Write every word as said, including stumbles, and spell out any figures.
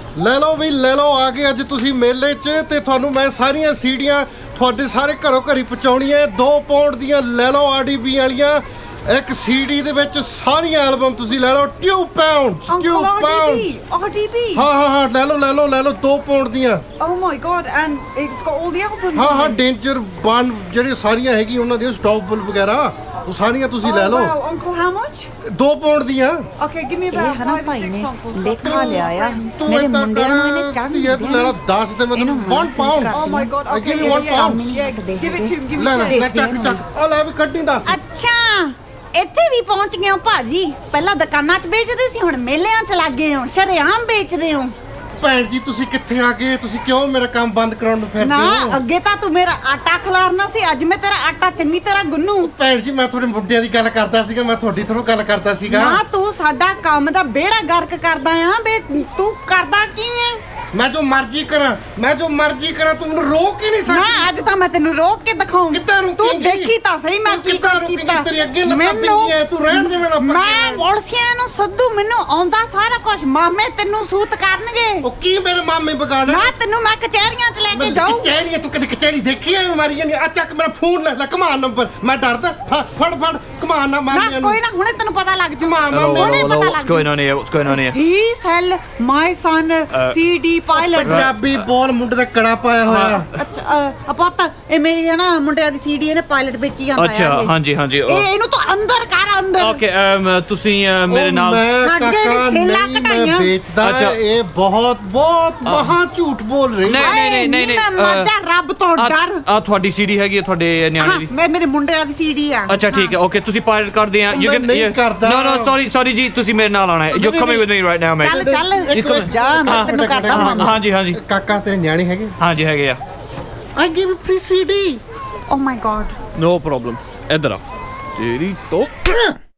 ਲੈ ਲਓ ਵੀ ਲੈ ਲਓ ਆ ਗਏ ਅੱਜ ਤੁਸੀਂ ਮੇਲੇ 'ਚ ਤੇ ਤੁਹਾਨੂੰ ਮੈਂ ਸਾਰੀਆਂ ਸੀਡੀਆਂ ਤੁਹਾਡੇ ਸਾਰੇ ਘਰੋਂ ਘਰੀ ਪਹੁੰਚਾਉਣੀਆਂ। ਦੋ ਪਾਉਂਡ ਦੀਆਂ ਲੈ ਲਓ ਆਰਡੀਬੀ ਵਾਲੀਆਂ ਇੱਕ ਸੀਡੀ ਦੇ ਵਿੱਚ ਸਾਰੀਆਂ ਐਲਬਮ ਤੁਸੀਂ ਲੈ ਲਓ two pounds two pounds RDB ਹਾਂ ਹਾਂ ਹਾਂ ਲੈ ਲਓ ਲੈ ਲਓ ਲੈ ਲਓ ਦੋ ਪਾਉਂਡ ਦੀਆਂ। Oh my god and it's got all the albums ਹਾਂ ਹਾਂ ਡੇਂਜਰ ਵਨ ਜਿਹੜੇ ਸਾਰੀਆਂ ਹੈਗੀ ਉਹਨਾਂ ਦੀਆਂ ਸਟੌਪਬਲ ਵਗੈਰਾ ਉਹ ਸਾਰੀਆਂ ਤੁਸੀਂ ਲੈ ਲਓ। ਵਾਓ ਅੰਕਲ ਹਾਊ ਮਚ ਦੋ ਪਾਉਂਡ ਦੀਆਂ। ਓਕੇ ਗਿਵ ਮੀ ਅਬਾਊਟ ਹਨਾ five ਭਾਈ or ਨੇ six uncles ਲੇਖਾ ਲਿਆ ਆ ਤੂੰ ਮੇਰੇ ਏਦਾਂ ਮੁੰਡਿਆਂ ਨੂੰ ਇਹਨੇ ਕਰ ਚੜ੍ਹ ਇਹ ਤੂੰ ਲੈ ਲਾ ਦਸ ਤੇ ਮੈਂ ਤੈਨੂੰ one pound Oh my god, I okay, give you yeah, one yeah, pound yeah, give it to him, give ਲੈ it ਲੈ to him. ਲੈ ਚੱਕ ਚੱਕ ਆ ਲੈ ਵੀ ਕੱਢੀ ਦੱਸ। ਅੱਛਾ ਇੱਥੇ ਵੀ ਪਹੁੰਚ ਗਏ ਹੋ ਭਾਜੀ। ਪਹਿਲਾਂ ਦੁਕਾਨਾਂ 'ਚ ਵੇਚਦੇ ਸੀ ਹੁਣ ਮੇਲਿਆਂ 'ਚ ਲੱਗ ਗਏ ਹੋ ਸ਼ਰੇਆਮ ਵੇਚਦੇ ਹੋ। ਭੈਣ ਜੀ ਤੁਸੀਂ ਕਿੱਥੇ ਆ ਗਏ ਤੁਸੀਂ ਕਿਉਂ ਮੇਰਾ ਕੰਮ ਬੰਦ ਕਰਾਉਣ ਨੂੰ ਫਿਰਦੇ ਨਾ ਹੋ? ਅੱਗੇ ਤਾਂ ਤੂੰ ਮੇਰਾ ਆਟਾ ਖਿਲਾਰਨਾ ਸੀ ਅੱਜ ਮੈਂ ਤੇਰਾ ਆਟਾ ਚੰਗੀ ਤਰ੍ਹਾਂ ਗੁੰਨੂ। ਭੈਣ ਜੀ ਮੈਂ ਤੁਹਾਡੇ ਮੁੱਦਿਆਂ ਦੀ ਗੱਲ ਕਰਦਾ ਸੀਗਾ ਮੈਂ ਤੁਹਾਡੀ ਥਰੂ ਗੱਲ ਕਰਦਾ ਸੀਗਾ। ਨਾ ਤੂੰ ਸਾਡਾ ਕੰਮ ਦਾ ਬੇੜਾ ਗਰਕ ਕਰਦਾ ਆ ਬੇ ਤੂੰ ਕਰਦਾ ਕੀ ਹੈ? ਮੈਂ ਜੋ ਮਰਜ਼ੀ ਕਰਾਂ ਮੈਂ ਜੋ ਮਰਜ਼ੀ ਕਰਾਂ ਤੂੰ ਮੈਨੂੰ ਰੋਕ ਹੀ ਨਹੀਂ ਸਕਦੀ। ਨਾ ਅੱਜ ਤਾਂ ਮੈਂ ਤੈਨੂੰ ਰੋਕ ਕੇ ਦਿਖਾਉਂਗੀ। ਕਿੱਦਾਂ ਰੋਕੇਂਗੀ? ਤੂੰ ਦੇਖੀ ਤਾਂ ਸਹੀ ਮੈਂ ਤੂੰ ਕੀ ਕਿੱਦਾਂ ਕੁਛ ਰੋਕੇਂਗੀ? ਕੀਤਾ। ਤੇਰੀ ਅੱਗੇ ਲੱਤਾਂ ਮੈਨੂੰ- ਪਿੰਗੀਆਂ ਤੂੰ ਰਹਿਣ ਦੇ ਮੈਨੂੰ ਮੈਂ ਔੜਸੀਆਂ ਨੂੰ ਸੱਦੂ ਮੈਨੂੰ ਆਉਂਦਾ ਸਾਰਾ ਕੁਝ ਮਾਮੇ ਤੈਨੂੰ ਸੂਤ ਕਰਨਗੇ। ਉਹ ਕੀ ਮੇਰੇ ਮਾਮੇ ਵਿਗਾੜਨ ਨਾ ਤੈਨੂੰ ਮੈਂ ਕਚਹਿਰੀਆਂ 'ਚ ਲੈ ਕੇ ਮੈਂ ਜਾਊਂ। ਕਚਹਿਰੀ ਤੂੰ ਕਦੇ ਕਚਹਿਰੀ ਦੇਖੀ ਐ ਮਾਰੀਆਂ ਨੇ ਆ ਚੱਕ ਮੇਰਾ ਫੋਨ ਲੈ ਲੈ ਕਮਾਨ ਨੰਬਰ ਮੈਂ ਡਰਦਾ ਫੜ ਫੜ ਫੜ ਕਮਾਨ ਨਾ ਨਾ ਮਾਰੀਆਂ ਕੋਈ ਨਾ ਹੁਣੇ ਤੈਨੂੰ ਪਤਾ ਲੱਗ ਜੂ। ਕਮਾਨ Hello, ਮਾਮੇ hello, ਪਤਾ hello. ਲੱਗ What's going on here? What's going on here? He sell my son C D pilot। Punjabi ਬੋਲ ਮੁੰਡੇ ਦਾ ਕੜਾ ਪਾਇਆ ਹੋਇਆ। ਅੱਛਾ ਅ, ਪੁੱਤ ਇਹ ਮੇਰੀ ਹੈ ਨਾ ਮੁੰਡਿਆਂ ਦੀ ਸੀਡੀ ਇਹਨੇ ਪਾਇਲਟ ਵੇਚੀ ਜਾਂਦਾ ਅੱਛਾ, ਇਹ। ਹਾਂਜੀ, ਹਾਂਜੀ, ਉਹ- ਇਹ ਇਹਨੂੰ ਤਾਂ ਅੰਦਰ ਕਰ ਅੰਦਰ। ਓਕੇ ਤੁਸੀਂ ਅਹ, ਮੇਰੇ ਉਹ ਨਾਲ ਮੈਂ ਸਾਡੇ ਨੇ ਕਾਕਾ ਸੇਲਾਂ ਨਹੀਂ ਮੈਂ ਘਟਾਈਆਂ। ਵੇਚਦਾ ਅੱਛਾ। ਇਹ ਬਹੁਤ ਬਹੁਤ ਮਹਾ ਝੂਠ ਬੋਲ ਰਹੀ ਨਹੀਂ, ਹੈ। ਨਹੀਂ, ਨਹੀਂ, ਨਹੀਂ, ਮੈਂ ਨਹੀਂ, ਮਰ ਅ, ਜਾ ਰੱਬ ਤੋਂ ਡਰ। ਆ ਤੁਹਾਡੀ ਸੀਡੀ ਹੈਗੀ ਹੈ ਤੁਹਾਡੇ ਨਿਆਣੇ ਹਾਂ ਦੀ। ਮੈਂ ਮੇਰੇ ਮੁੰਡਿਆਂ ਦੀ ਸੀਡੀ ਆ। ਅੱਛਾ ਠੀਕ ਹੈ ਓਕੇ ਤੁਸੀਂ ਪਾਇਲਟ ਕਰਦੇ ਆ ਮੈਂ ਨਹੀਂ ਕਰਦਾ। ਨੋ ਨੋ ਸੌਰੀ ਸੌਰੀ ਜੀ ਤੁਸੀਂ ਮੇਰੇ ਨਾਲ ਆਣਾ ਹੈ you coming with me right now ਚੱਲ ਮੇਟ ਚੱਲ ਇੱਕ ਮਿੰਟ। ਜਾ ਮੈਂ ਤੈਨੂੰ ਕਰਦਾ ਮਾਮਾ। ਹਾਂਜੀ ਹਾਂਜੀ ਕਾਕਾ ਤੇਰੇ ਨਿਆਣੇ ਹੈਗੇ ਹਾਂਜੀ ਹੈਗੇ ਆ I give you free C D oh my god no problem ਇੱਧਰ ਆ ਤੇਰੀ ਤੋਂ